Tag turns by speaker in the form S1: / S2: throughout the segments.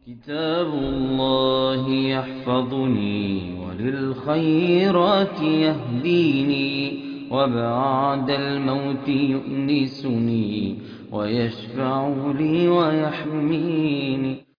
S1: كتاب الله يحفظني وللخيرات يهديني، وبعد الموت يؤنسني ويشفع لي ويحميني.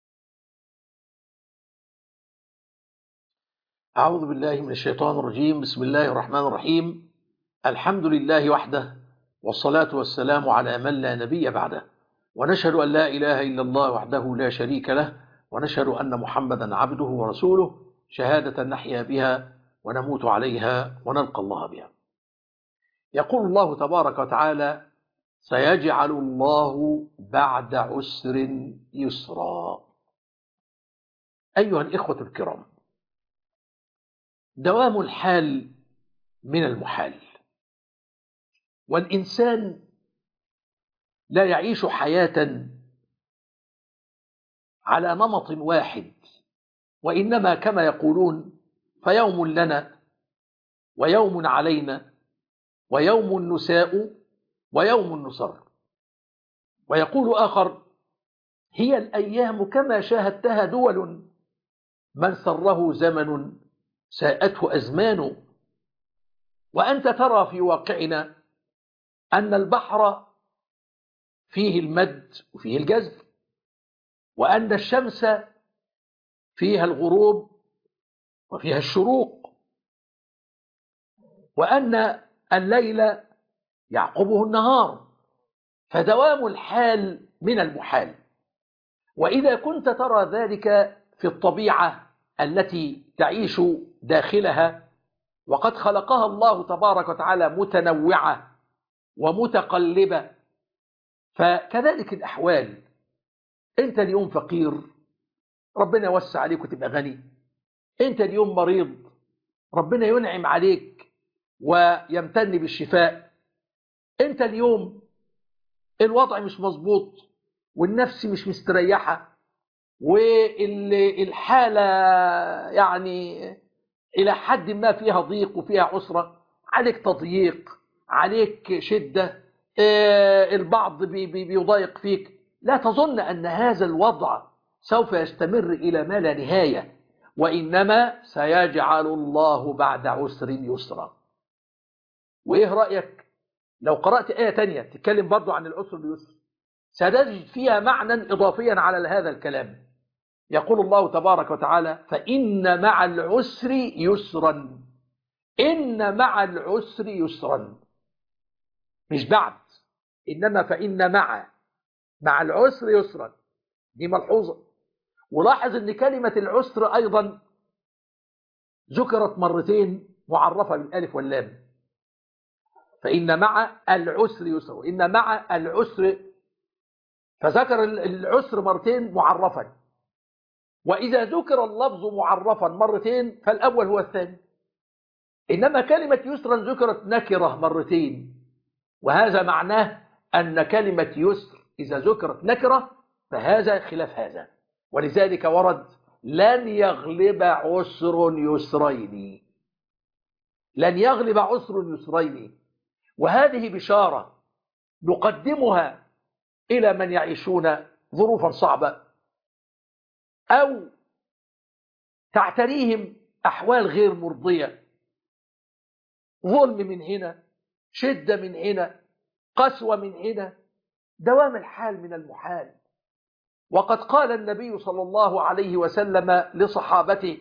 S2: أعوذ بالله من الشيطان الرجيم. بسم الله الرحمن الرحيم. الحمد لله وحده، والصلاة والسلام على من لا نبي بعده، ونشهد أن لا إله إلا الله وحده لا شريك له، ونشهد أن محمدا عبده ورسوله، شهادة نحيا بها ونموت عليها ونلقى الله بها. يقول الله تبارك وتعالى: سيجعل الله بعد عسر يسرا. أيها الإخوة الكرام، دوام الحال من المحال، والإنسان لا يعيش حياة على نمط واحد، وإنما كما يقولون: فيوم لنا ويوم علينا ويوم نساء ويوم نصر. ويقول آخر: هي الأيام كما شاهدتها دول، من سره زمن ساءته أزمان. وأنت ترى في واقعنا أن البحر فيه المد وفيه الجزر، وأن الشمس فيها الغروب وفيها الشروق، وأن الليل يعقبه النهار، فدوام الحال من المحال. وإذا كنت ترى ذلك في الطبيعة التي تعيش داخلها، وقد خلقها الله تبارك وتعالى متنوعة ومتقلبة، فكذلك الأحوال. أنت اليوم فقير، ربنا يوسع عليك وتبقى غني. أنت اليوم مريض، ربنا ينعم عليك ويمتن بالشفاء. أنت اليوم الوضع مش مظبوط، والنفس مش مستريحة، والحالة يعني إلى حد ما فيها ضيق وفيها عسرة، عليك تضييق، عليك شدة، البعض بيضايق فيك. لا تظن أن هذا الوضع سوف يستمر إلى ما لا نهاية، وإنما سيجعل الله بعد عسر يسرا. وإيه رأيك لو قرأت آية تانية تتكلم برضو عن العسر واليسر؟ ستجد فيها معنى إضافيا على هذا الكلام. يقول الله تبارك وتعالى: فإن مع العسر يسرا. إن مع العسر يسرا، مش بعد، إنما فإن مع العسر يسرا. دي ملحوظة. ولاحظ أن كلمة العسر أيضا ذكرت مرتين معرفة بالألف واللام. فإن مع العسر يسرا، إن مع العسر، فذكر العسر مرتين معرفا. وإذا ذكر اللفظ معرفا مرتين فالأول هو الثاني. إنما كلمة يسرا ذكرت نكرة مرتين، وهذا معناه أن كلمة يسر إذا ذكرت نكرة فهذا خلاف هذا. ولذلك ورد: لن يغلب عسر يسرين. لن يغلب عسر يسرين. وهذه بشارة نقدمها إلى من يعيشون ظروفا صعبة، أو تعتريهم أحوال غير مرضية، ظلم من هنا، شدة من هنا، قسوة من هنا. دوام الحال من المحال. وقد قال النبي صلى الله عليه وسلم لصحابته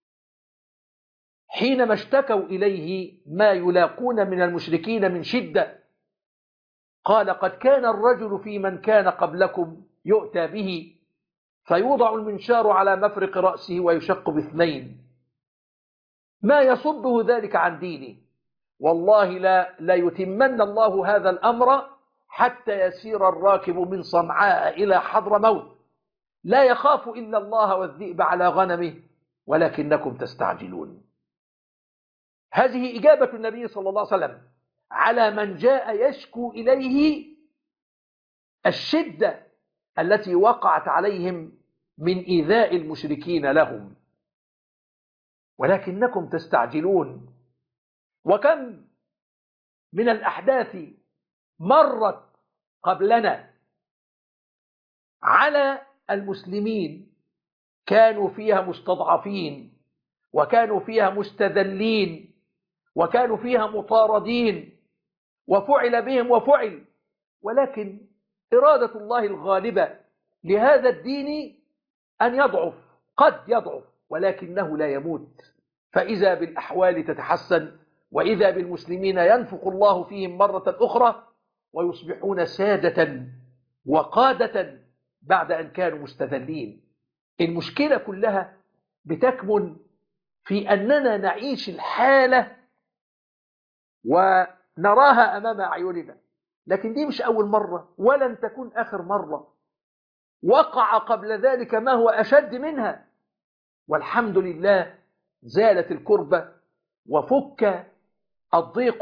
S2: حينما اشتكوا إليه ما يلاقون من المشركين من شدة، قال: قد كان الرجل في من كان قبلكم يؤتى به فيوضع المنشار على مفرق رأسه ويشق باثنين، ما يصده ذلك عن دينه، والله لا يتمن الله هذا الأمر حتى يسير الراكب من صنعاء إلى حضرموت، لا يخاف إلا الله والذئب على غنمه ولكنكم تستعجلون. هذه إجابة النبي صلى الله عليه وسلم على من جاء يشكو إليه الشدة التي وقعت عليهم من إيذاء المشركين لهم، ولكنكم تستعجلون. وكم من الأحداث مرت قبلنا على المسلمين كانوا فيها مستضعفين، وكانوا فيها مستذلين، وكانوا فيها مطاردين، وفعل بهم وفعل، ولكن إرادة الله الغالبة لهذا الدين أن يضعف، قد يضعف، ولكنه لا يموت. فإذا بالأحوال تتحسن، وإذا بالمسلمين ينفق الله فيهم مرة أخرى ويصبحون سادة وقادة بعد أن كانوا مستذلين. المشكلة كلها بتكمن في أننا نعيش الحالة ونراها أمام أعيننا، لكن دي مش أول مرة ولن تكون آخر مرة. وقع قبل ذلك ما هو أشد منها، والحمد لله زالت الكربة وفك الضيق،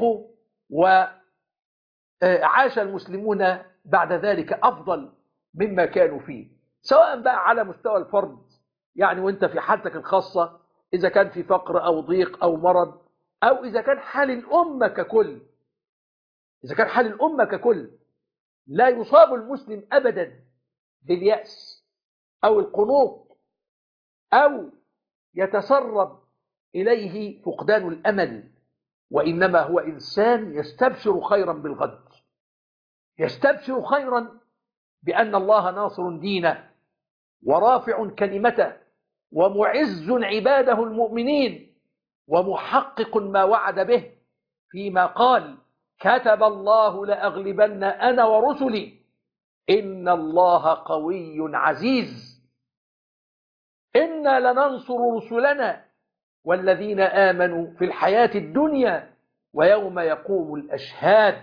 S2: وعاش المسلمون بعد ذلك أفضل مما كانوا فيه، سواء بقى على مستوى الفرد، يعني وانت في حالتك الخاصة، إذا كان في فقر أو ضيق أو مرض، أو إذا كان حال الأمة ككل. إذا كان حال الأمة ككل، لا يصاب المسلم أبدا باليأس أو القنوط أو يتسرب إليه فقدان الأمل، وإنما هو إنسان يستبشر خيرا بالغد، يستبشر خيرا بأن الله ناصر دينه ورافع كلمته ومعز عباده المؤمنين ومحقق ما وعد به فيما قال: كتب الله لأغلبن أنا ورسلي إن الله قوي عزيز، إنا لننصر رسلنا والذين آمنوا في الحياة الدنيا ويوم يقوم الأشهاد.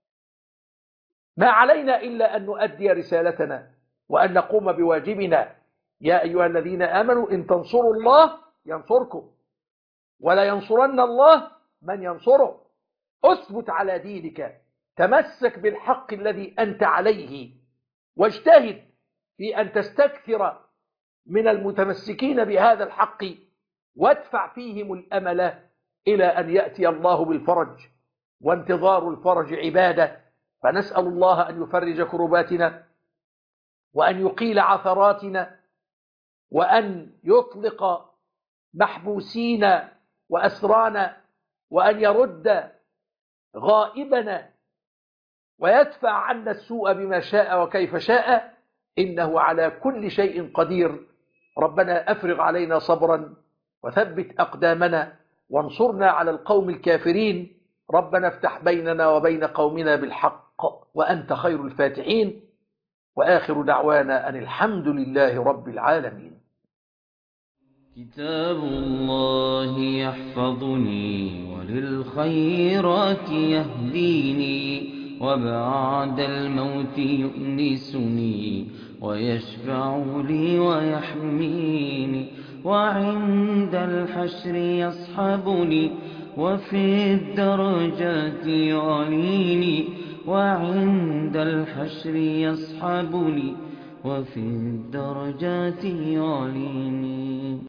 S2: ما علينا إلا أن نؤدي رسالتنا وأن نقوم بواجبنا. يا أيها الذين آمنوا إن تنصروا الله ينصركم ولا ينصرن الله من ينصره. أثبت على دينك، تمسك بالحق الذي أنت عليه، واجتهد في أن تستكثر من المتمسكين بهذا الحق، وادفع فيهم الأمل إلى أن يأتي الله بالفرج، وانتظار الفرج عبادة. فنسأل الله أن يفرج كرباتنا، وأن يقيل عثراتنا، وأن يطلق محبوسين وأسرانا، وأن يرد غائبنا، ويدفع عنا السوء بما شاء وكيف شاء، إنه على كل شيء قدير. ربنا أفرغ علينا صبرا وثبت أقدامنا وانصرنا على القوم الكافرين. ربنا افتح بيننا وبين قومنا بالحق وأنت خير الفاتحين. وآخر دعوانا أن الحمد لله رب العالمين.
S1: كتاب الله يحفظني وللخيرات يهديني، وبعد الموت يؤنسني ويشفع لي ويحميني، وعند الحشر يصحبني وفي الدرجات يعليني، وعند الحشر يصحبني وفي الدرجات يعليني.